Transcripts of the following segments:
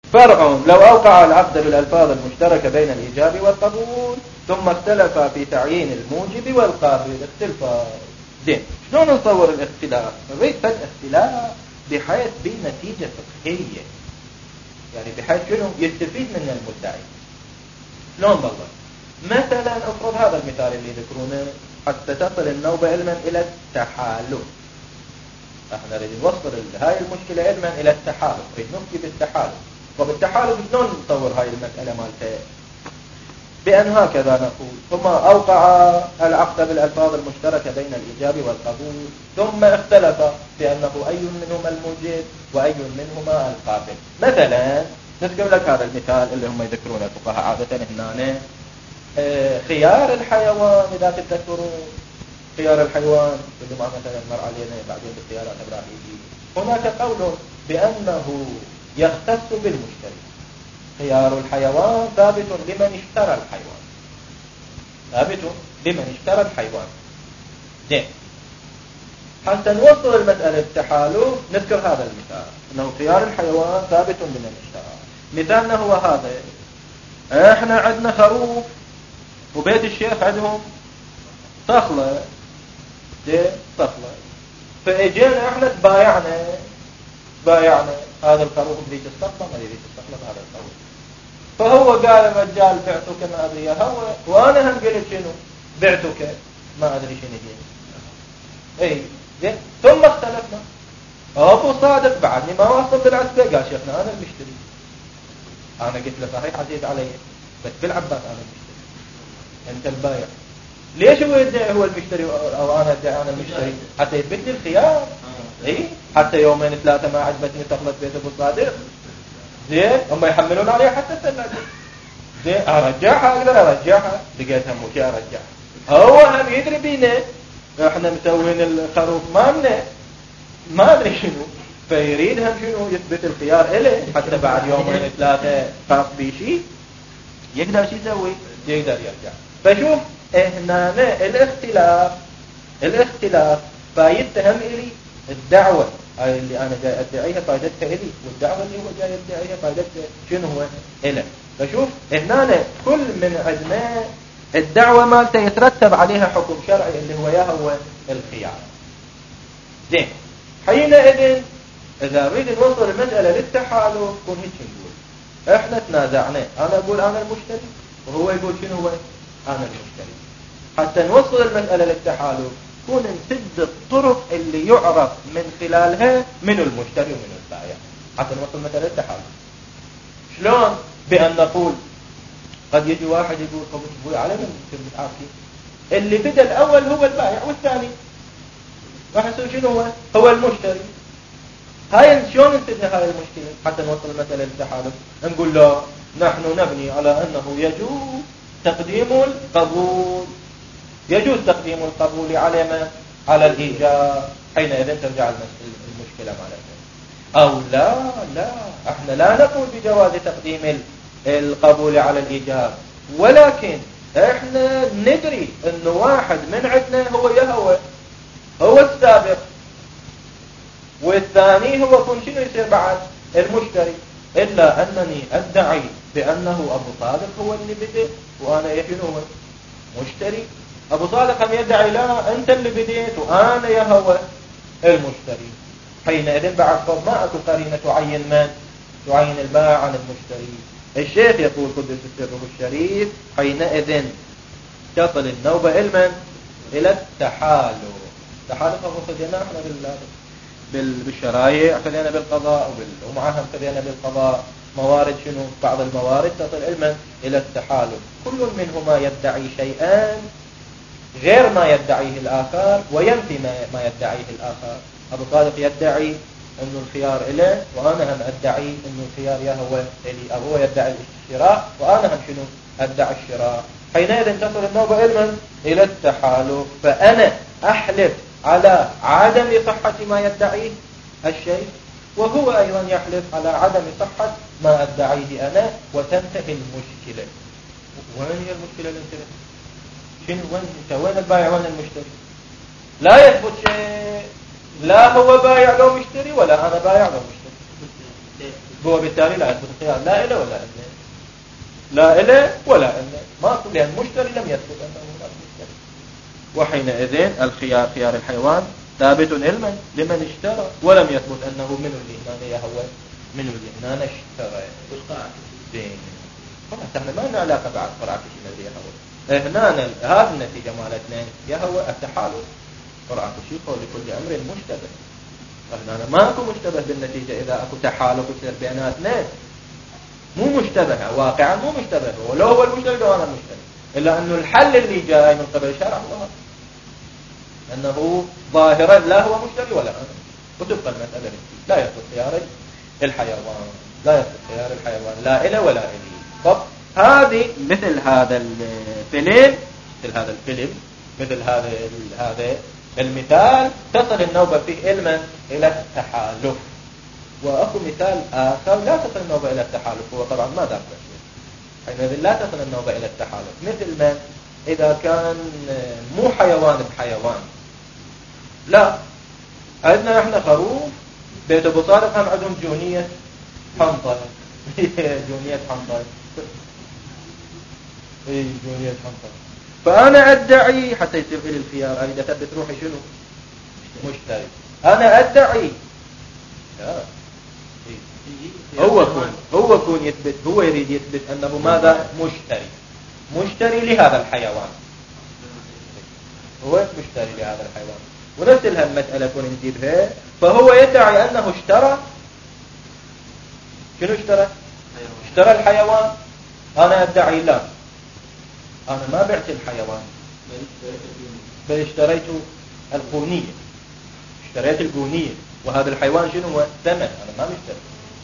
فرع: لو أوقع العقد بالألفاظ المشتركة بين الإيجاب والقبول ثم اختلف في تعيين الموجب والقابل. اختلفا زين. شلون نصور الاختلاف؟ نريد الاختلاف بحيث بنتيجة فقهية، يعني بحيث شنو يستفيد منه المدعي. شلون بالله؟ مثلا افرض هذا المثال اللي يذكرونه: حتى تصل النوبة علما إلى التحالف. احنا نريد نوصل هاي المشكلة علما إلى التحالف، نريد نفتي بالتحالف. وبالتحالف شلون نصور هاي المسألة مالته؟ بأن هكذا نقول: ثم أوقع العقد بالألفاظ المشتركة بين الإيجاب والقبول ثم اختلف بأنه أي منهما الموجب وأي منهما القابل. مثلا نذكر لك هذا المثال اللي هم يذكرونه الفقهاء عادة هنا: خيار الحيوان. إذا تذكرون خيار الحيوان اللي ما مثلا مر علينا بعدين بالخيارات الإبراهيمية، هناك قول بأنه يختص بالمشتري. خيار الحيوان ثابت لمن اشترى الحيوان، ثابت لمن اشترى الحيوان. زين. حتى نوصل المسألة التحالف نذكر هذا المثال: أنه خيار الحيوان ثابت لمن اشترى. مثالنا هو هذا: احنا عندنا خروف وبيت الشيخ عندهم صخلة. زين، صخلة. فاجينا احنا تبايعنا هذا الخروف بريد الصخلة ما يريد الصخلة بهذا الخروف. فهو قال: الرجال بعتك ما أدري يا هو، وأنا هم قلت شنو بعتك ما أدري شنو هي. زين. ثم اختلفنا. أبو صادق بعدني ما وصل بالعتبة قال: شيخنا أنا المشتري. أنا قلت له: صحيح عزيز علي، بس بالعباس أنا المشتري، أنت البايع. ليش هو يدعي هو المشتري أو أنا أدعي أنا المشتري؟ حتى يثبت لي الخيار. حتى يومين ثلاثة ما عجبتني تخلص بيت أبو صادق. زين. هم يحملون عليها حتى الثلاجة. زين. أرجعها، أقدر أرجعها، لقيتها مو أرجعها. هو هم يدري بينا احنا مسوين الخروف مالنا ما ادري شنو، فيريد هم شنو يثبت الخيار إله حتى بعد يومين ثلاثة خاف بشيء يقدر شو يسوي، يقدر يرجع. فشوف هنا الاختلاف فيتهم إلي الدعوة هاي اللي أنا جاي أدعيها فائدتها إلي، والدعوة اللي هو جاي أدعيها فائدتها شنو هو إله. فشوف هنا كل من عندنا الدعوة مالته يترتب عليها حكم شرعي اللي هو الخيار. زين. حينئذ إذا نريد نوصل المسألة للتحالف كون هيك نقول إحنا تنازعنا، أنا أقول أنا المشتري وهو يقول شنو هو أنا المشتري. حتى نوصل المسألة للتحالف كون نسد الطرق اللي يعرف من خلالها من المشتري ومن البائع حتى نوصل مسألة للتحالف. شلون؟ بأن نقول قد يجي واحد يقول: طب ابوي على من كنت عارفين اللي بدا الاول هو البائع والثاني راح يصير شنو هو المشتري. هاي شلون ننتهي هاي المشكله حتى نوصل المساله للتحالف؟ نقول له نحن نبني على انه يجوز تقديم القبول، يجوز تقديم القبول على ما على الايجاب. حينئذ ترجع المشكله مالتنا. او لا احنا لا نقول بجواز تقديم القبول على الإيجاب، ولكن احنا ندري انه واحد من عندنا هو السابق والثاني هو كون شنو يصير بعد المشتري. إلا أنني أدعي بأنه أبو صادق هو اللي بدأ وأنا يحين هو مشتري. أبو صادق هم يدعي لا أنت اللي بديت وأنا هو المشتري. حينئذ بعد فضل ما أكو قرينة تعين البائع عن المشتري. الشيخ يقول قدس سره الشريف: حينئذ تصل النوبة علما إلى التحالف. التحالف هو خذينا احنا بالشرايع، خذينا بالقضاء ومعهم خذينا بالقضاء موارد شنو بعض الموارد تصل علما إلى التحالف. كل منهما يدعي شيئان غير ما يدعيه الآخر وينفي ما يدعيه الآخر. أبو صادق يدعي انه الخيار إله وانا هم ادعي انه الخيار يا هو الي، او هو يدعي الشراء وانا هم شنو ادعي الشراء. حينئذ تصل النوبة علما الى التحالف، فانا احلف على عدم صحة ما يدعيه الشيء وهو ايضا يحلف على عدم صحة ما ادعيه انا، وتنتهي المشكلة. وين هي المشكلة اللي انتهت؟ شنو وين البائع وين المشتري؟ لا يثبت شيء، لا هو بايع لو مشتري ولا أنا بايع لو مشتري. هو بالتالي لا يثبت الخيار لا إله ولا إله، لا إله ولا إله، ما أقول لأن المشتري لم يثبت أنه لا مشتري. وحينئذ الخيار خيار الحيوان ثابت علما لمن اشترى، ولم يثبت أنه من اللي هو من اللي اشترى. خلاص احنا ما لنا علاقة بعد قرعة شيء الذي هو هنا هذه النتيجة مال اثنين هو التحالف. قرعة شيء لكل أمر مشتبه، هنا ماكو مشتبه بالنتيجة إذا أكو تحالف يصير بين اثنين، مو مشتبه واقعا، مو مشتبه، ولو هو المشتري لو أنا المشتري، إلا أنه الحل اللي جاء من قبل شرع الله أنه ظاهرا لا هو مشتري ولا أنا، وتبقى المسألة لا يثبت خيار الحيوان، لا يثبت خيار الحيوان لا إله ولا إلي. طب هذه مثل هذا الفيلم، مثل هذا المثال تصل النوبة فيه علما إلى التحالف. وأخو مثال آخر لا تصل النوبة إلى التحالف، هو طبعا ما داخل شيء، حينئذ لا تصل النوبة إلى التحالف. مثل ما إذا كان مو حيوان بحيوان، لا عندنا احنا خروف بيت أبو صالح هم عندهم جونية حنطة جونية حنطة جونية حنطة، فأنا أدعي حتى يصير لي الخيار أريد أثبت روحي شنو مشتري، أنا أدعي هو كون يثبت، هو يريد يثبت أنه ماذا مشتري لهذا الحيوان، هو مشتري لهذا الحيوان. ونفس المسألة كون نجيبها، فهو يدعي أنه اشترى شنو اشترى الحيوان، أنا أدعي لا، أنا ما بعت الحيوان بل اشتريت القونية، اشتريت القونية، وهذا الحيوان شنو هو ثمن، أنا ما مشتري.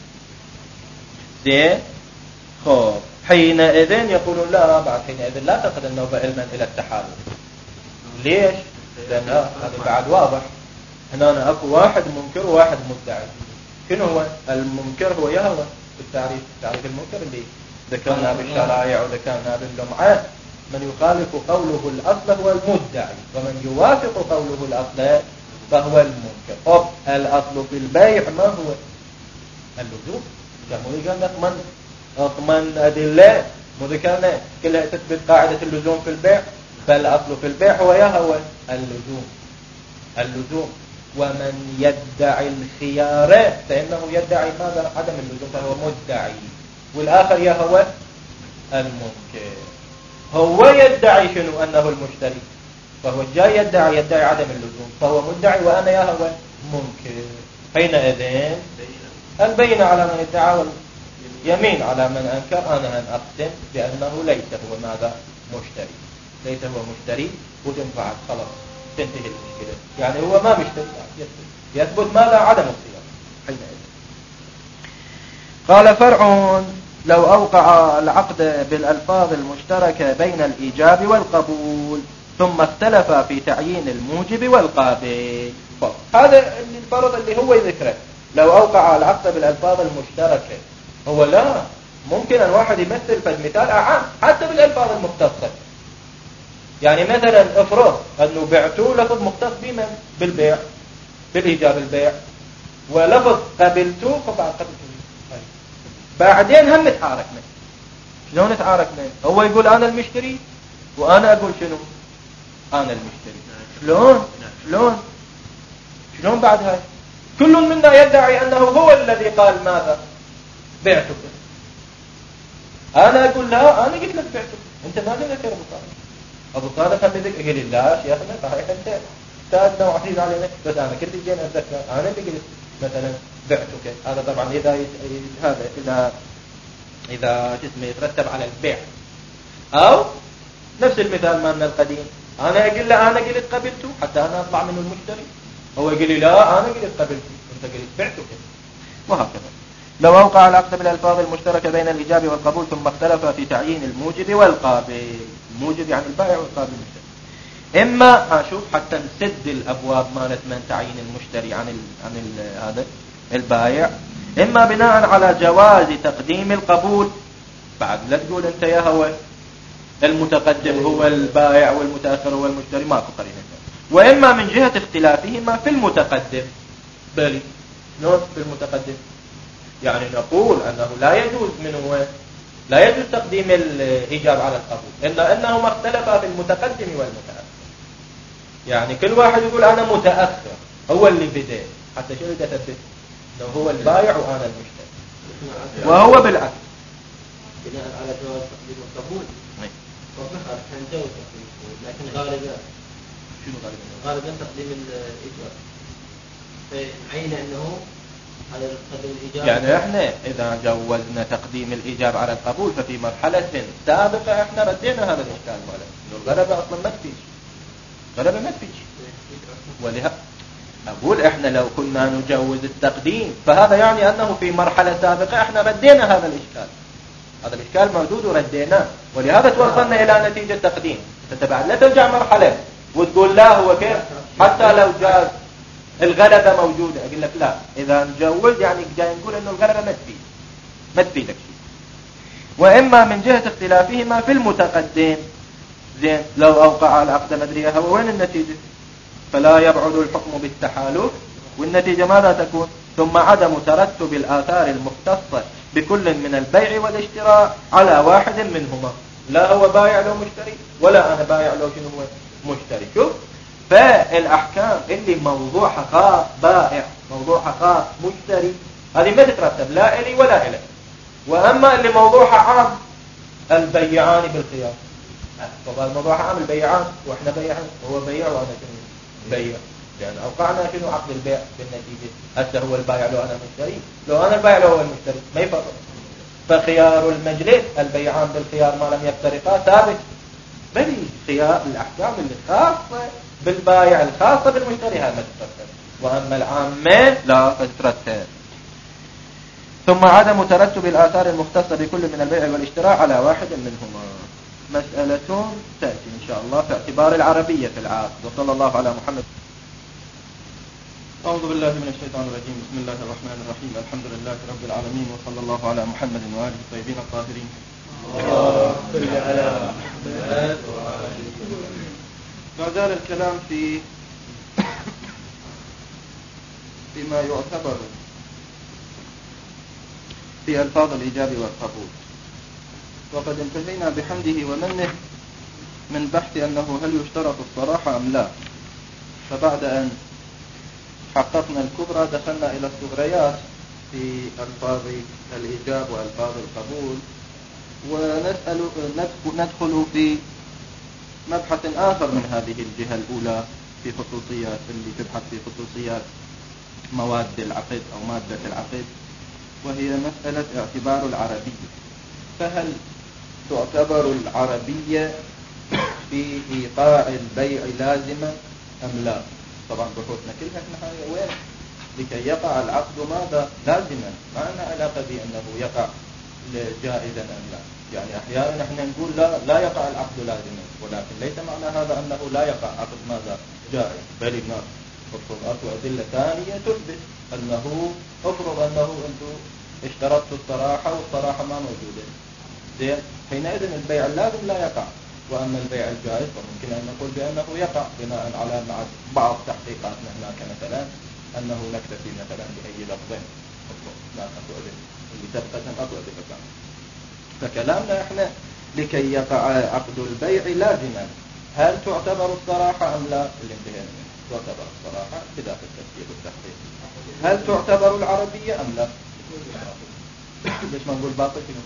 زين خب حينئذ يقولون لا، بعد حينئذ لا تأخذ النوبة علما إلى التحالف. ليش؟ لأن هذا بعد واضح، هنا أكو واحد منكر وواحد مدعي. شنو هو المنكر؟ هو يهوى بالتعريف، تعريف المنكر اللي ذكرنا بالشرائع وذكرنا باللمعة، من يخالف قوله الأصل هو المدعي، ومن يوافق قوله الأصل فهو المنكر. طب الأصل في البيع ما هو؟ اللزوم. كما قال اضمن أدلة مذكرنا كلها تثبت قاعدة اللزوم في البيع، فالأصل في البيع هو يهوى اللزوم. ومن يدعي الخيار فإنه يدعي ماذا؟ عدم اللزوم، فهو مدعي. والآخر يهوى المنكر، هو يدعي شنو؟ أنه المشتري، فهو جاي يدعي عدم اللزوم، فهو مدعي وأنا يهوى منكر. حينئذ البينة على من ادعى واليمين على من أنكر. أنا أن أقسم بأنه ليس هو ماذا؟ مشتري، ليس هو مشتري، وتنفعت خلاص تنتهي المشكلة. يعني هو ما مشتري، يثبت ماذا؟ عدم الصيغة. حينئذ قال فرع: لو أوقع العقد بالألفاظ المشتركة بين الإيجاب والقبول ثم اختلف في تعيين الموجب والقابل. هذا الفرض اللي هو يذكره، لو أوقع العقد بالألفاظ المشتركة. هو لا ممكن أن واحد يمثل في المثال أعام حتى بالألفاظ المختصة. يعني مثلا افرض أنه بعتوا لفظ مختص بمن؟ بالبيع، بالإيجاب البيع، ولفظ قبلتوه فبعد قبلتوه بعدين هم نتعاركنا. شلون نتعاركنا؟ هو يقول أنا المشتري وأنا أقول شنو؟ أنا المشتري. شلون بعد هاي؟ كل منا يدعي أنه هو الذي قال ماذا؟ بعتك. أنا أقول لا، أنا قلت لك بعتك، أنت ما ذكر أبو صالح هم يقول لي لا شيخنا صحيح أنت استاذنا وعزيز علينا، بس أنا كنت جينا أتذكر أنا اللي قلت مثلا بعتك. هذا طبعا إذا جسمه يترتب على البيع، أو نفس المثال مالنا القديم، أنا أقول له أنا قلت قبلته حتى أنا أطلع منه المشتري، هو يقول لي لا أنا قلت قبلته أنت قلت بعتك، وهكذا. لو أوقع العقد بالألفاظ المشتركة بين الإيجاب والقبول ثم اختلف في تعيين الموجب والقابل. الموجب يعني البائع والقابل المشتري. إما أشوف حتى نسد الأبواب مالت من تعيين المشتري عن هذا البائع، إما بناء على جواز تقديم القبول. بعد لا تقول أنت يا هو المتقدم هو البائع والمتأخر هو المشتري، ماكو قرينة. وإما من جهة اختلافهما في المتقدم. بالي نوت في المتقدم يعني نقول أنه لا يجوز تقديم الإيجاب على القبول، إلا أنهما اختلفا في المتقدم والمتأخر. يعني كل واحد يقول أنا متأخر، هو اللي بدأ، حتى شو اللي تثبت أنه هو البايع وأنا المشتري، وهو بالعكس. بناء على جواز تقديم القبول وفقط كان جواز تقديم القبول، لكن غالبا تقديم الإيجاب فعين أنه على تقديم الإيجاب. يعني احنا إذا جوزنا تقديم الإيجاب على القبول ففي مرحلة سابقة احنا ردينا هذا الإشكال ماله، إنه الغلبة أصلا ما تفيش، غلبة ما تفيش. ولها أقول احنا لو كنا نجوز التقديم فهذا يعني أنه في مرحلة سابقة احنا ردينا هذا الإشكال، هذا الإشكال موجود ورديناه، ولهذا توصلنا إلى نتيجة تقديم. تتبع لا ترجع مرحلة وتقول لا هو كيف حتى لو جاز الغلبة موجودة، أقول لك لا، إذا نجوز يعني جاي نقول إنه الغلبة ما تفيدك شيء. وإما من جهة اختلافهما في المتقدم، زين لو أوقع العقد مدرية هو وين النتيجة؟ فلا يبعد الحكم بالتحالف، والنتيجة ماذا تكون؟ ثم عدم ترتب الآثار المختصة بكل من البيع والاشتراء على واحد منهما، لا هو بايع له مشتري ولا أنا بايع له شنو هو مشتري. شوف، فالأحكام اللي موضوعها خاص بائع موضوعها خاص مشتري هذه ما تترتب لا إلي ولا إلي. وأما اللي موضوعها عام البيعان بالخيار، طبعا الموضوع عام البيعان وإحنا بيعان، هو بيع وأنا شنو بيع، لأن أوقعنا شنو عقد البيع بالنتيجة. هسه هو البائع لو أنا مشتري، لو أنا البائع لو هو المشتري ما يفرق. فخيار المجلس البيعان بالخيار ما لم يفترقا ثابت، بل خيار الأحكام اللي خاصة بالبائع الخاصة بالمشتري هذا ما تترتب، وأما العامة لا تترتب. ثم عدم ترتب الآثار المختصة بكل من البيع والاشتراء على واحد منهما. مسألة تأتي إن شاء الله في اعتبار العربية في العقد. وصلى الله على محمد. أعوذ بالله من الشيطان الرجيم. بسم الله الرحمن الرحيم. الحمد لله رب العالمين، وصلى الله على محمد وآله الطيبين الطاهرين. ما زال الكلام فيما يعتبر في ألفاظ الإيجاب والقبول، وقد انتهينا بحمده ومنه من بحث أنه هل يشترط الصراحة أم لا. فبعد أن حققنا الكبرى دخلنا إلى الصغريات في ألفاظ الإيجاب وألفاظ القبول، وندخل في مبحث آخر من هذه الجهة الأولى في خصوصيات اللي تبحث في خصوصيات مواد العقد أو مادة العقد، وهي مسألة اعتبار العربية. فهل تعتبر العربية في إيقاع البيع لازمة أم لا؟ طبعا بحوثنا كلها في النهاية وين؟ لكي يقع العقد ماذا؟ لازما، ما لنا علاقة بأنه يقع جائزا أم لا. يعني أحيانا نحن نقول لا يقع العقد لازما، ولكن ليس معنى هذا أنه لا يقع عقد ماذا؟ جائز. بل الناس الصورات وأدلة ثانية تثبت أنه افرض أنه أنتم اشترطت الصراحة والصراحة ما موجودة، زين، حينئذ البيع اللازم لا يقع. وأما البيع الجائز فممكن أن نقول بأنه يقع بناء على بعض تحقيقاتنا هناك، مثلا أنه نكتفي مثلا بأي لفظين لا أقوى اللي تبقى أقوى بمكان. فكلامنا إحنا لكي يقع عقد البيع لازما، هل تعتبر الصراحة أم لا؟ اللي انتهينا منه تعتبر الصراحة كذا في التفسير والتحقيق. هل تعتبر العربية أم لا؟ ليش ما نقول باطل فيه؟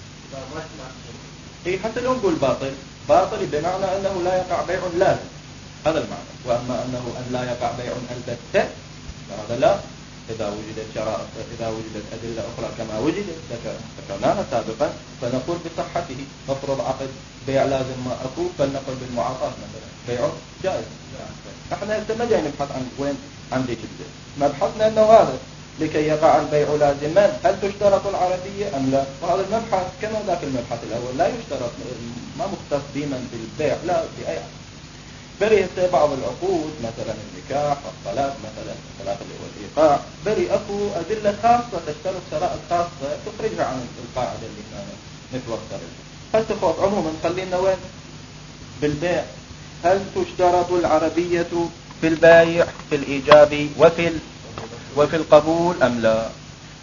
إيه حتى لو نقول باطل بمعنى أنه لا يقع بيع لازم، هذا المعنى. وأما أنه أن لا يقع بيع البتة فهذا لا. إذا وجدت شرائط، إذا وجدت أدلة أخرى كما وجدت ذكرناها سابقا فنقول بصحته. نفرض عقد بيع لازم ما أكو، فلنقل بالمعاطاة مثلا بيع جائز. احنا ما جاي نبحث عن وين عندي كده، مبحثنا أنه هذا لكي يقع البيع لازما هل تشترط العربية أم لا. وهذا المبحث كما ذاك المبحث الأول لا يشترط، ما مختص بمن بالبيع لا بأي عقد. بري بعض العقود مثلا النكاح والطلاق، مثلا الطلاق اللي هو الإيقاع، بري أكو أدلة خاصة تشترط شرائط خاصة تخرجها عن القاعدة اللي احنا نتوصل لها. هالتخوف عموما خلينا وين بالبيع. هل تشترط العربية في البايع في الإيجاب وفي القبول أم لا؟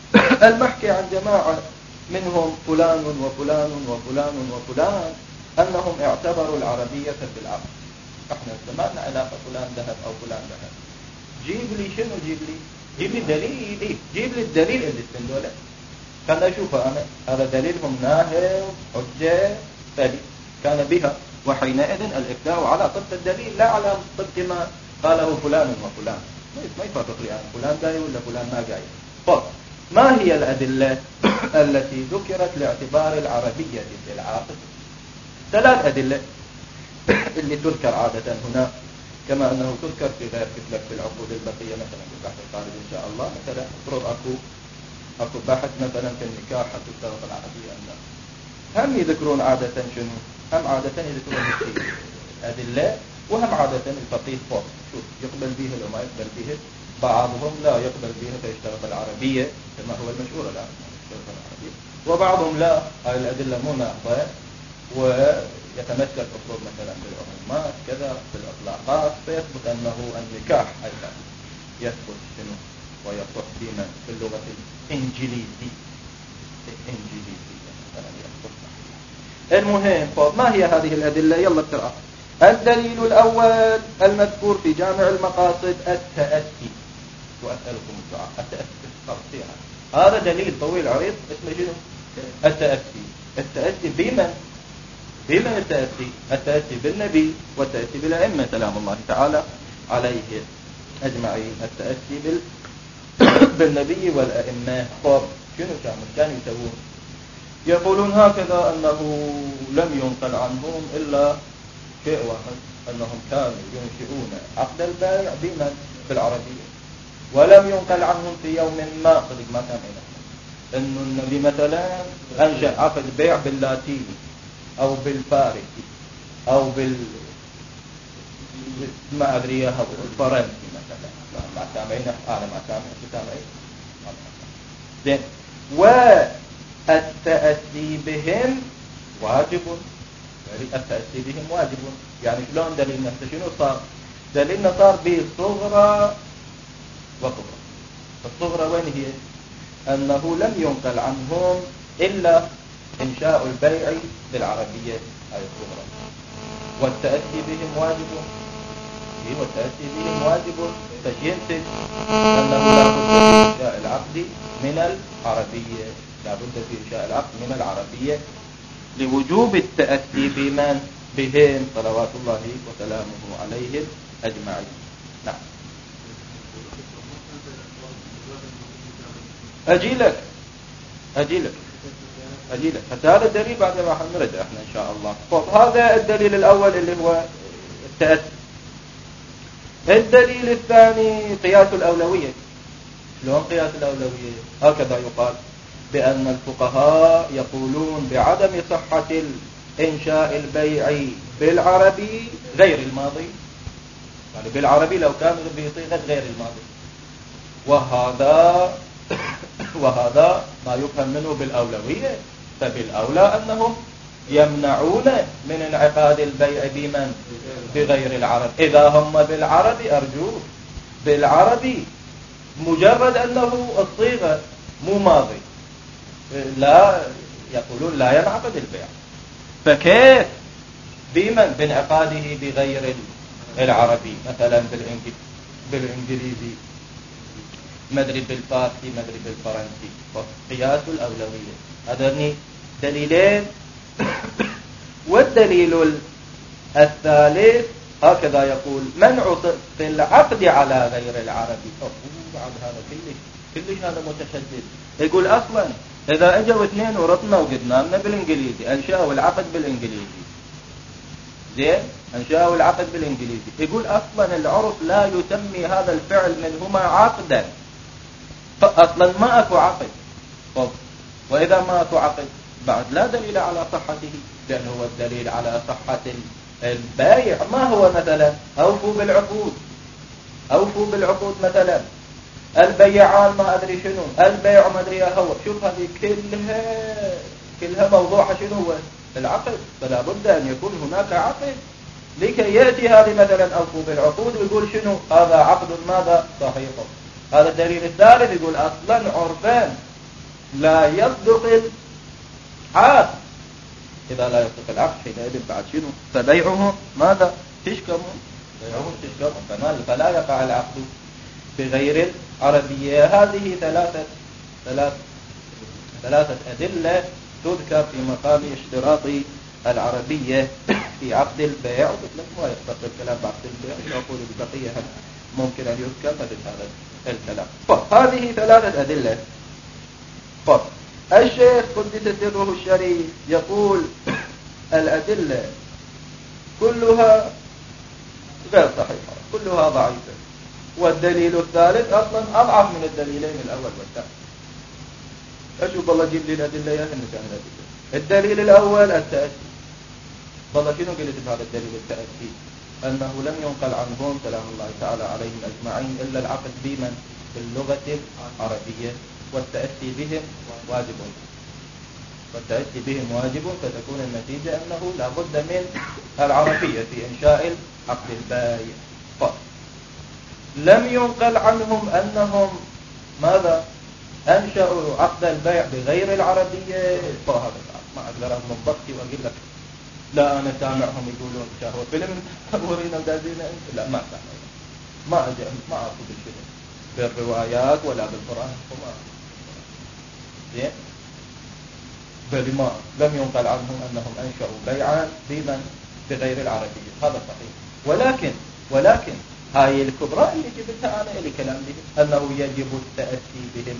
المحكي عن جماعة منهم فلان وفلان وفلان وفلان أنهم اعتبروا العربية في العقد. احنا ما لنا علاقة فلان ذهب أو فلان ذهب. جيب لي شنو؟ جيب لي دليل. جيب لي الدليل اللي استندوا له. كان أشوفه أنا هذا دليلهم ناهض حجة ثابت كان بها، وحينئذ الإفتاء على طبق الدليل لا على طبق ما قاله فلان وفلان. ما يفرق لي أنا فلان جاي ولا فلان ما جاي. طب ما هي الأدلة التي ذكرت لاعتبار العربية في العقد؟ 3 أدلة اللي تذكر عادة هنا، كما أنه تذكر في غير كتلك في العقود البقية، مثلا في البحث الخارجي إن شاء الله. مثلا افرض أكو بحث مثلا في النكاح تشترط العربية أم لا، هم يذكرون عادة شنو؟ هم عادة يذكرون الأدلة، وهم عادة الفقيه فوق شوف يقبل به أو ما يقبل به. بعضهم لا يقبل به فيشترط العربية كما هو المشهور الآن يشترط العربية، وبعضهم لا، هاي الأدلة مو ناقضة ويتمسك أفرض مثلا بالعمومات كذا بالإطلاقات، فيثبت أنه النكاح أيضا يثبت شنو ويصح بما في اللغة الإنجليزية مثلا يصح. المهم ما هي هذه الأدلة؟ يلا اقرأ. الدليل الأول المذكور في جامع المقاصد التأسي، وأسألكم الدعاء. التأسي هذا دليل طويل عريض اسمه شنو؟ التأسي بمن التأسي بالنبي والتأسي بالأئمة سلام الله تعالى عليه أجمعين. التأسي بالنبي والأئمة. طب شنو كانوا يسوون؟ يقولون هكذا أنه لم ينقل عنهم إلا شيء واحد، أنهم كانوا ينشئون عقد البيع بمن؟ بالعربية. ولم ينقل عنهم في يوم ما صدق ما كان إنه النبي مثلا أنشأ عقد بيع باللاتيني أو بالفارسي أو ما أدري الفرنسي مثلا. ما سامعين أنا ما سامعين زين. والتأسي بهم واجب، التأسي بهم واجب. يعني شلون دليلنا شنو صار؟ دليلنا صار بصغرى وكبرى. الصغرى وين هي؟ أنه لم ينقل عنهم إلا إنشاء البيع بالعربية هاي الصغرى. والتأسي بهم واجب، والتأسي بهم واجب فينتج أنه لا بد في إنشاء العقد من العربية، لا بد في إنشاء العقد من العربية لوجوب التأسي بهم صلوات الله وسلامه عليهم أجمعين. نعم. أجيلك حتى هذا الدليل بعد ما حنرد احنا إن شاء الله. طب هذا الدليل الأول اللي هو التأسي. الدليل الثاني قياس الأولوية. شلون قياس الأولوية؟ هكذا يقال بأن الفقهاء يقولون بعدم صحة إنشاء البيع بالعربي غير الماضي، يعني بالعربي لو كان بصيغة غير الماضي، وهذا ما يفهم منه بالأولوية. فبالأولى أنهم يمنعون من انعقاد البيع بمن؟ بغير العرب. إذا هم بالعربي أرجوك بالعربي مجرد أنه الصيغة مو ماضي لا يقولون لا ينعقد البيع. فكيف بمن؟ بانعقاده بغير العربي، مثلا بالإنجليزي، مدري بالفارسي، مدري بالفرنسي. قياس الأولوية. هذين دليلين. والدليل الثالث هكذا يقول منع في العقد على غير العربي. بعد هذا كلش هذا متشدد. يقول أصلا إذا أجوا اثنين ورطنا وقدنا لنا بالإنجليزي أنشأوا العقد بالإنجليزي، زين أنشأوا العقد بالإنجليزي، يقول أصلا العرف لا يسمي هذا الفعل منهما عقدا، فأصلا ما أكو عقد. طب وإذا ما أكو عقد بعد لا دليل على صحته، لأنه هو الدليل على صحة البايع ما هو مثلا أوفوا بالعقود مثلا، البيعان ما أدري شنو، البيع ما أدري هو. شوف هذه كلها موضوعها شنو هو؟ العقد. فلا بد أن يكون هناك عقد لكي يأتي هذه مثلا أوفوا بالعقود ويقول شنو هذا عقد ماذا صحيح. هذا الدليل الثالث يقول أصلا عرفان لا يصدق العقد. إذا لا يصدق العقد حينئذ بعد شنو؟ فبيعهم ماذا؟ تشكم، بيعهم تشكم، فلا يقع العقد بغير العربية. هذه ثلاثة أدلة تذكر في مقام اشتراط العربية في عقد البيع. ما يختص الكلام بعقد البيع، نقول البقية ممكن أن يذكر مثل هذا الكلام. هذه ثلاثة أدلة. الشيخ قدس سره الشريف يقول الأدلة كلها غير صحيحة، كلها ضعيفة، والدليل الثالث أصلا أضعف من الدليلين الأول والثاني. أشوف الله جيب لي الأدلة يا أخي. الدليل الأول التأسي. والله شنو قلت بهذا الدليل التأسي؟ أنه لم ينقل عنهم سلام الله تعالى عليهم أجمعين إلا العقد بمن؟ باللغة العربية، والتأسي بهم واجب. والتأسي بهم واجب، فتكون النتيجة أنه لا بد من العربية في إنشاء عقد البيع. لم ينقل عنهم أنهم ماذا؟ أنشأوا عقد البيع بغير العربية. فهذا ما أقدر أضمن ضغطي وأقول لك لا أنا سامعهم يقولون شهوة فيلم ورينا ودازينا. لا ما سامع، ما أقول الشيء بالروايات ولا بالقرآن. زين، بل ما لم ينقل عنهم أنهم أنشأوا بيعا بغير العربية. هذا صحيح، ولكن هاي الكبرى اللي جبتها أنا اللي كلام به أنه يجب التأسي بهم،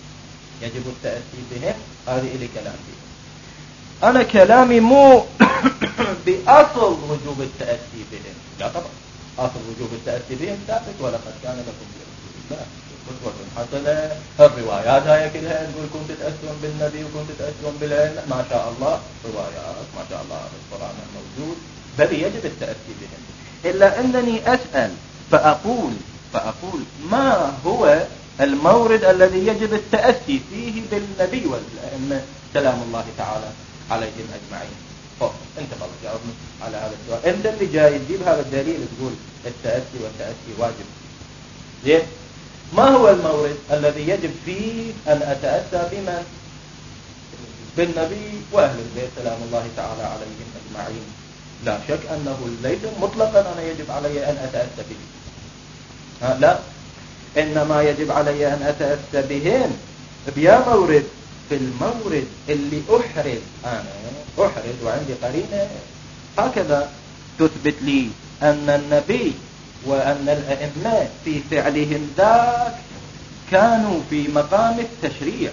هذه اللي كلام به. أنا كلامي مو بأصل وجوب التأسي بهم، لا طبعا أصل وجوب التأسي بهم ثابت، ولقد كان لكم في رسول الله أسوة حسنة. الروايات هاي كلها نقول كنت تأسون بالنبي وكنت تأسون بالعلم، ما شاء الله روايات، ما شاء الله القرآن موجود، بل يجب التأسي بهم. إلا أنني أسأل فأقول ما هو المورد الذي يجب التأسي فيه بالنبي والأئمة سلام الله تعالى عليهم أجمعين؟ أنت خلاص جاوبني على هذا السؤال. أنت اللي جاي تجيب هذا الدليل تقول التأسي والتأسي واجب. زين، ما هو المورد الذي يجب فيه أن أتأسى بمن؟ بالنبي وأهل البيت سلام الله تعالى عليهم أجمعين. لا شك أنه ليس مطلقا أنا يجب علي أن أتأسى به، لا، إنما يجب علي أن أتأسى بهم بيا مورد، في المورد اللي أحرز وعندي قرينة هكذا تثبت لي أن النبي وأن الأئمة في فعلهم ذاك كانوا في مقام التشريع.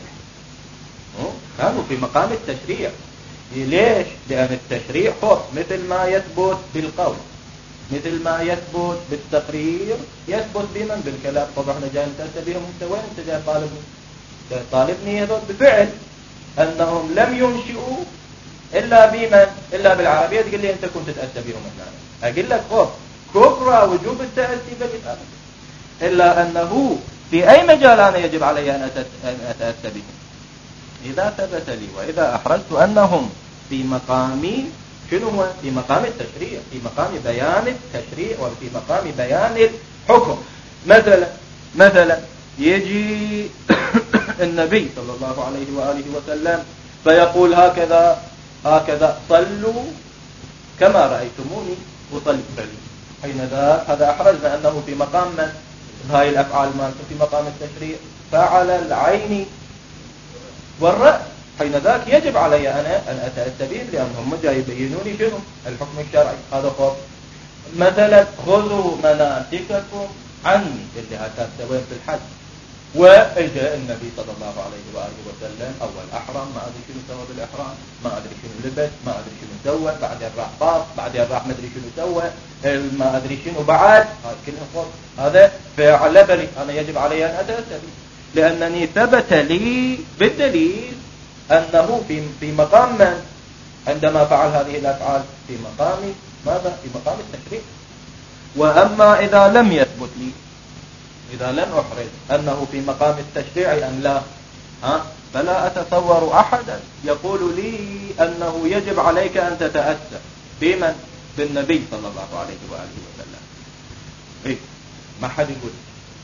ليش؟ لأن التشريع مثل ما يثبت بالقول، مثل ما يثبت بالتقرير، يثبت بمن؟ بالكلام. طبعا احنا جاي نتأسى بهم. انت وين انت جاي طالبني يثبت بفعل أنهم لم ينشئوا إلا بمن؟ إلا بالعربية. تقول لي أنت كنت تتأسى بهم هنا، أقول لك كبرى وجوب التأسي بالكلام، إلا أنه في أي مجال أنا يجب علي أن أتأسى بهم؟ إذا ثبت لي وإذا أحرزت أنهم في مقام شنو هو؟ في مقام التشريع، في مقام بيان التشريع وفي مقام بيان الحكم. مثلا يجي النبي صلى الله عليه وآله وسلم فيقول هكذا صلوا كما رأيتموني أصلي. حين ذاك هذا أحرزنا أنه في مقام من؟ هاي الأفعال مالته في مقام التشريع، فعل العين والرأس. حين ذاك يجب علي أنا أن أتأسى بهم، لأنهم جاي يبينوني شنو الحكم الشرعي. هذا خط. مثلا خذوا مناسككم عني، اللي هكذا وين في الحج. وإجاء النبي صلى الله عليه وآله وسلم أول أحرم، ما أدري شنو سوى بالإحرام، ما أدري شنو لبس، ما أدري شنو سوى، بعدين راح طاف، بعدين راح ما أدري شنو سوى، ما أدري شنو بعد. هاي كلها خط. هذا فعل بلي، أنا يجب علي أن أتأسى به، لأنني ثبت لي بالدليل أنه في مقام من؟ عندما فعل هذه الأفعال في مقام ماذا؟ في مقام التشريع. وأما إذا لم يثبت لي، إذا لم أحرز أنه في مقام التشريع أم لا، فلا أتصور أحدا يقول لي أنه يجب عليك أن تتأسى بمن؟ بالنبي صلى الله عليه وآله وسلم. ما حد يقول.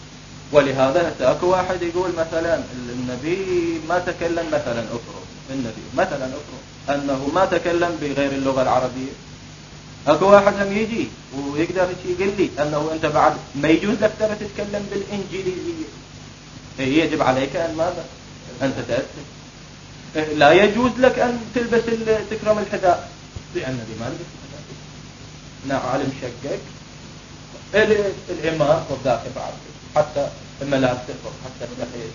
ولهذا اكو واحد يقول مثلا النبي ما تكلم، مثلا افرض النبي مثلا افرض انه ما تكلم بغير اللغة العربية، اكو واحد هم يجي ويقدر يقول لي انه انت بعد ما يجوز لك ترى تتكلم بالانجليزية، يجب عليك ان ماذا؟ ان تتأسف. لا يجوز لك ان تلبس تكرم الحذاء لان النبي ما لبس الحذاء. نعم مشقق الامام والذاك بعد حتى الملابس الفرق حتى التحية.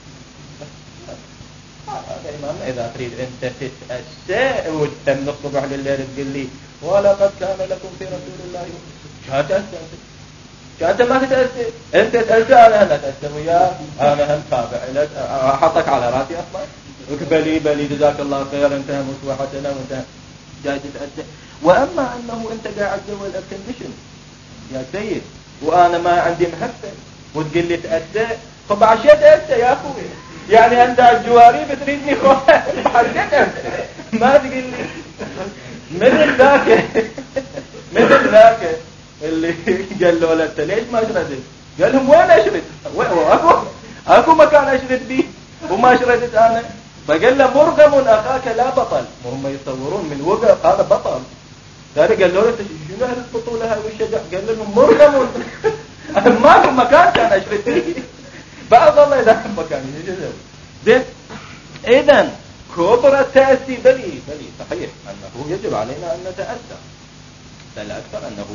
هذا إمام. إذا تريد أنت تتأسى وتم الصبح لليل تقول لي ولقد كان لكم في رسول الله شو تأسى؟ شو أنت ما تتأسى؟ أنت تأسى أنا هم أتأسى وياك، أنا هم تابع لك، أحطك على راسي أصلا بلي جزاك الله خير، أنت هم مصلحتنا وأنت جاي تتأسى. وأما أنه أنت قاعد جوا الكنديشن يا سيد وأنا ما عندي محفة وتقول لي تأسى، طب عشان تأسى يا أخوي؟ يعني أنت الجواري بتريدني عشان تأسى ما تقول لي مثل ذاك اللي قال له أنت ليش ما شردت؟ قال لهم وين أشرد؟ أكو مكان أشرد به وما شردت أنا. فقال له مرغم أخاك لا بطل، هم يصورون من وقع هذا بطل. قال له شنو هالبطولة هاي والشجع؟ قال لهم مرغم ما في مكان كان أشرد به بعد الله إذا مكان زين. إذن كبر التأسي بلي صحيح أنه يجب علينا أن نتأسى، بل أكثر أنه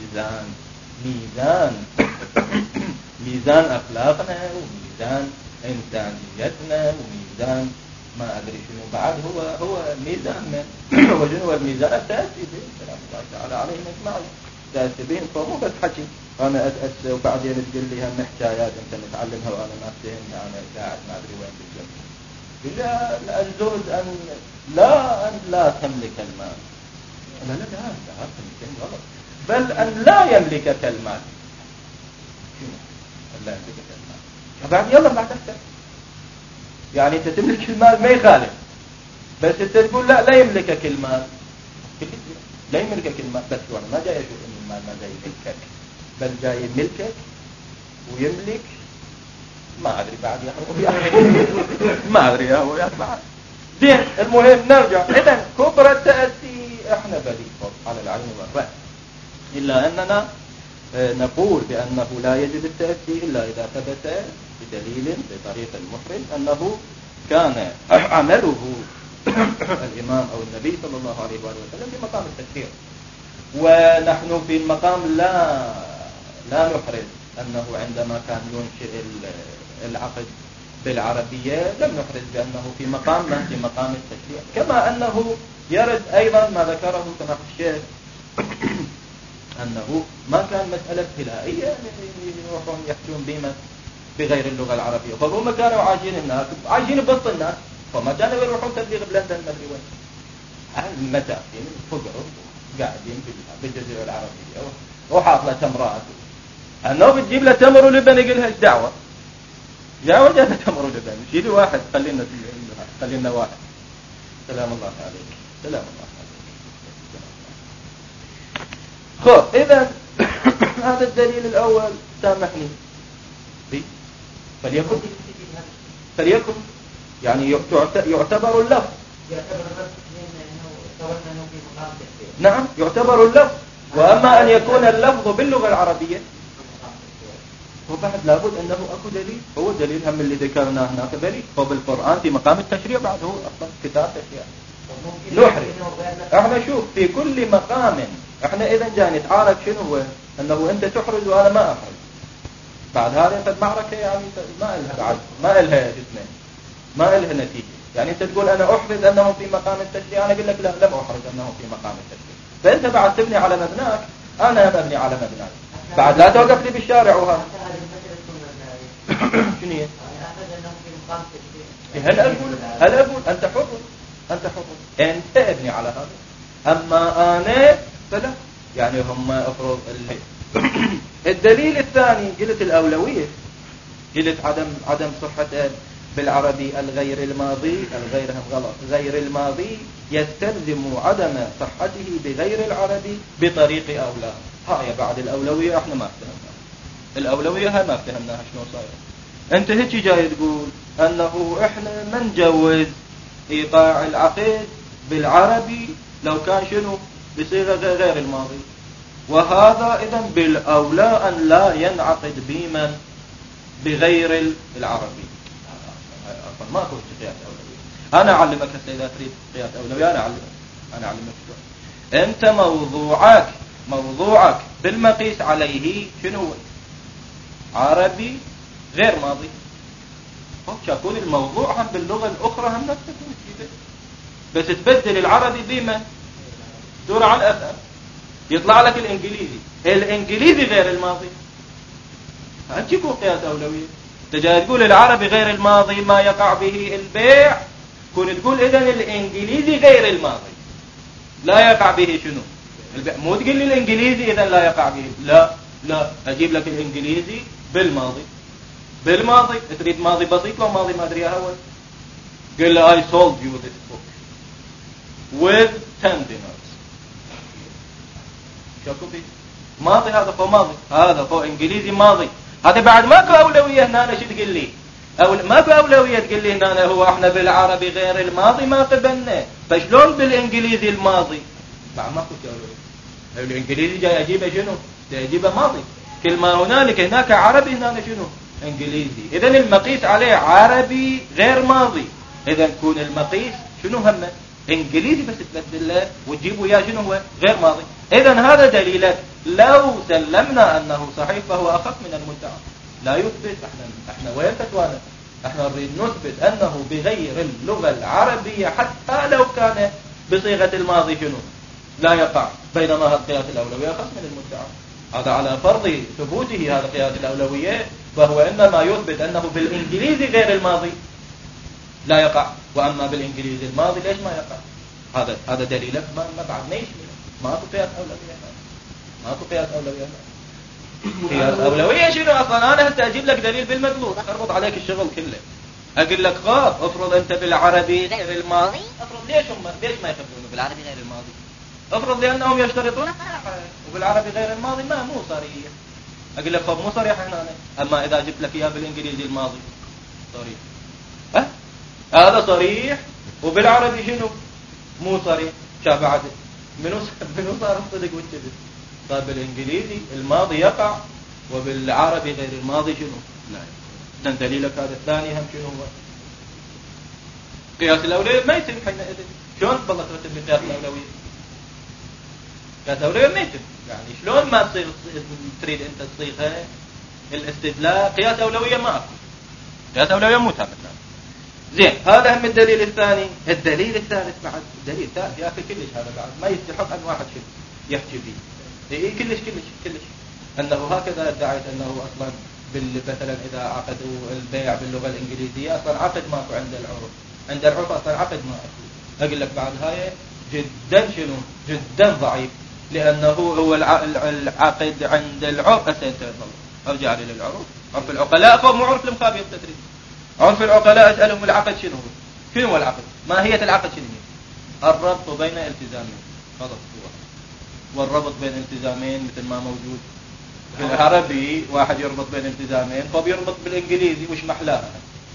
ميزان أخلاقنا وميزان إنسانيتنا وميزان ما أدري شنو بعد هو ميزان وجنو الميزان التأسي به سلام الله تعالى عليهم أجمعين. تأسي بهم فمو بس حكي أنا أتأسى وبعدين تقول لي هم حكايات أنت متعلمها وأنا ما فهمت، أنا قاعد ما أدري وين بالجنة. لا الزود أن لا تملك المال، لا تملك غلط، بل أن لا يملكك المال. شنو لا يملكك المال؟ بعد يلا ما تفتح يعني أنت تملك المال ما يخالف، بس أنت تقول لا يملكك المال، لا يملكك المال. بس وانا ما جاي أشوف إن المال ما جاي يملكك، بل جاي يملكك ويملك ما أدري بعد ما أدري هو يطلع زين. المهم نرجع. إذن كبر التأسي إحنا بلي على العين والرأس، إلا أننا نقول بأنه لا يجب التأسي إلا إذا ثبت بدليل بطريق المحرم أنه كان عمله الإمام أو النبي صلى الله عليه وسلم في مقام التشريع، ونحن في المقام لا نحرز أنه عندما كان ينشئ العقد بالعربية لم نحرز بأنه في مقام التشريع، كما أنه يرد أيضا ما ذكره سماحة الشيخ أنه ما كان مسألة ابتلائية يروحون يحجون بغير اللغة العربية، فهم كانوا عايشين بوسط الناس، فما كانوا يروحون تبليغ بلندن مدري وين، المساكين فقروا قاعدين بالجزيرة العربية وحاط له تمرات، أنه بتجيب له تمر ولبن يقول لها ايش دعوة؟ جاء تمر ولبن شيلي واحد خلينا واحد. سلام الله عليك سلام الله عليك. خب إذا هذا الدليل الأول سامحني فليكن يعني يعتبر اللفظ نعم يعتبر اللفظ، وأما أن يكون اللفظ باللغة العربية وبعد لابد أنه أكو دليل، هو دليل هم اللي ذكرناه هناك دليل، هو بالقرآن في مقام التشريع بعد هو أصلا كتاب تشريع نحرم. احنا شوف في كل مقام احنا إذا جاي نتعارك شنو هو أنه أنت تحرز وأنا ما أحرز، بعد هذه المعركة يعني ما إلها جسمين ما إلها نتيجة. يعني أنت تقول أنا أحرز أنه في مقام التشريع، أنا أقول لك لا لم أحرز أنه في مقام التشريع، فأنت بعد تبني على مبناك أنا مبني على مبناك، بعد لا توقف لي بالشارع وهذا شنو هي؟ هل أقول أنت حر أنت ابني على هذا، أما أنا فلا. يعني هم أفرض الدليل الثاني قلت الأولوية، قلت عدم صحة بالعربي الغير الماضي غير الماضي يستلزم عدم صحته بغير العربي بطريق أولى. هاي بعد الأولوية احنا ما استلمنا الأولوية هاي ما فهمناها شنو صاير. أنت هيك جاي تقول أنه إحنا ما نجوز إيقاع العقد بالعربي لو كان شنو بصيغة غير الماضي، وهذا إذن بالأولى أن لا ينعقد بمن بغير العربي. ما أقول قياس أولوية. أنا أعلمك هسه إذا تريد قياس أولوية أنا أعلمك شو. أنت موضوعك بالمقيس عليه شنو هو؟ عربي غير ماضي. شكون الموضوع هم باللغة الأخرى هم نفس الشيء، بس تبدل العربي بما دور على الأفهم يطلع لك الإنجليزي غير الماضي. هتجيبوا قياس أولوية. تجي تقول العربي غير الماضي ما يقع به البيع، كون تقول إذن الإنجليزي غير الماضي لا يقع به شنو البيع. مو تقول لي الإنجليزي إذن لا يقع به، لا أجيب لك الإنجليزي بالماضي. تريد ماضي بسيط لو ماضي ما أدري هو. قل له I sold you this book with 10 dinars. شوفوا فيه ماضي، هذا فو ماضي، هذا فو إنجليزي ماضي. هذا بعد ماكو أولوية هنا. أنا شو تقول لي ماكو أولوية تقول لي هنا هو احنا بالعربي غير الماضي ما قبلنا، فشلون بالإنجليزي الماضي؟ بعد ماكو أولوية. الإنجليزي جاي أجيبه شنو؟ جاي أجيبه ماضي. كل ما هنالك هناك عربي هنا شنو إنجليزي. إذن المقيس عليه عربي غير ماضي، إذن كون المقيس شنو همه إنجليزي، بس تبدل له وتجيبه يا شنو هو غير ماضي. إذن هذا دليلك لو سلمنا أنه صحيح فهو أخف من المدعى. لا يثبت. احنا وين فتوانا؟ احنا نريد نثبت أنه بغير اللغة العربية حتى لو كان بصيغة الماضي شنو لا يقع، بينما هذا قياس الأولوية أخف من المدعى. هذا على فرض ثبوته هذا قياس الأولوية، فهو إنما يثبت أنه بالإنجليزي غير الماضي لا يقع، وأما بالإنجليزي الماضي ليش ما يقع. هذا دليلك ما بعدناش ما أكو قياس أولوية. قياس أولوية شنو أصلا؟ أنا هسه أجيب لك دليل بالمطلوب أربط عليك الشغل كله. أقول لك خاف افرض أنت بالعربي غير الماضي، افرض ليش ما يخبرونه بالعربي غير الماضي؟ افرض لأنهم يشترطون وبالعربي غير الماضي مو صريح. أقول لك خب مو صريح هنا، أما إذا جبت لك إياه بالإنجليزي الماضي صريح. هذا صريح وبالعربي شنو مو صريح. شاف بعد منو صار الصدق والكذب؟ صار بالإنجليزي الماضي يقع وبالعربي غير الماضي شنو لا. إذن دليلك هذا الثاني هم شنو هو؟ قياس الأولوية ما يتم حينئذ. شلون بالله ترتب لقياس الأولوية؟ قياس الأولوية ما يتم. يعني شلون ما تصير تريد أنت تصيغها الاستدلال قياس أولوية ما أكو. قياس أولوية مو ثابت. زين، هذا هم الدليل الثاني. الدليل الثالث بعد دليل ثالث يا أخي كلش هذا بعد ما يستحق أن واحد يحكي به. كلش أنه هكذا ادعيت أنه أصلا مثلا إذا عقدوا البيع باللغة الإنجليزية أصلا عقد ماكو عند العرف أصلا عقد ما أكو. أقول لك بعد هاي جدا شنو جدا ضعيف، لأنه هو العقد عند العرف. أرجع لي للعرف، عرف العقلاء فمو عرف المخابئ التدريس. عرف العقلاء أسألهم العقد شنو هو العقد؟ ماهية العقد شنو هي؟ الربط بين التزامين فقط هو. والربط بين التزامين مثل ما موجود في العربي، واحد يربط بين التزامين فبيربط بالإنجليزي وش محلاها.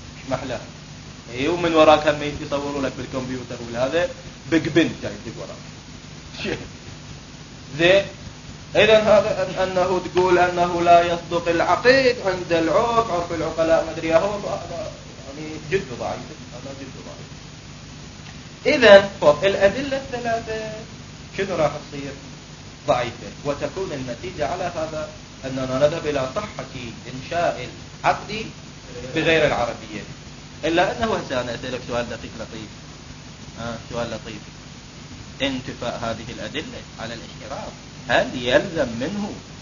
ومن وراك هم يصوروا لك بالكمبيوتر وهذا بقبن جاي وراك. زين، إذن هذا أنه تقول أنه لا يصدق العقد عند العرف، عرف العقلاء ما أدري هو يعني جد ضعيف. هذا جد ضعيف. إذن الأدلة الثلاثة شنو راح تصير؟ ضعيفة، وتكون النتيجة على هذا أننا نذهب إلى صحة إنشاء العقد بغير العربية. إلا أنه أنا أسألك سؤال دقيق لطيف. سؤال لطيف. انتفاء هذه الأدلة على الاشتراط هل يلزم منه